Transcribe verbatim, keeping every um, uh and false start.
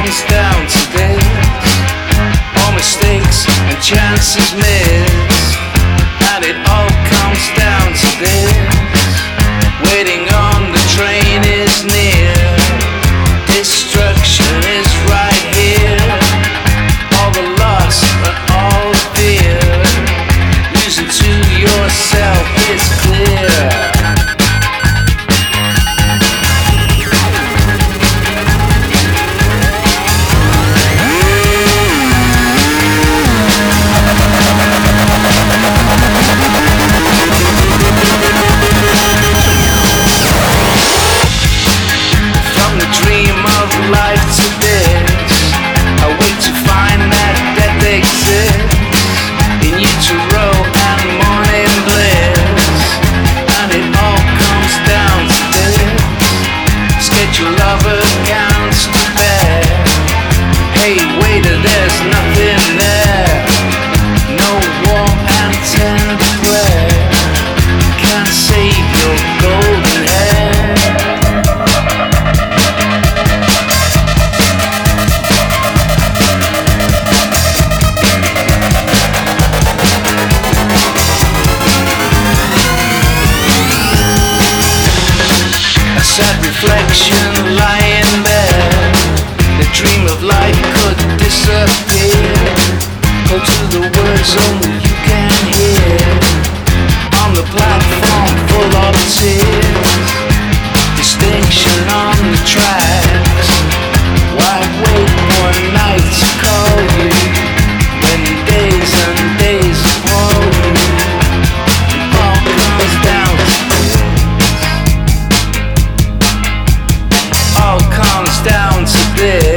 comes down to this. All mistakes and chances missed, and it all comes down to this. Waiting on the train is near, destruction is right here. All the loss and all the fear, losing to yourself is clear. Life to this, I wait to find that death exists in utero and morning bliss, and it all comes down to this. Schedule of accounts to bear. Hey waiter, there's nothing there. No warm and tender prayer can save your golden hair. Sad reflection lying there. The dream of life could disappear. Go to the words only you can hear. On the platform full of tears, distinction on the tracks. Why wait one night to call you when days and days fall you? It all comes down to all comes down to this.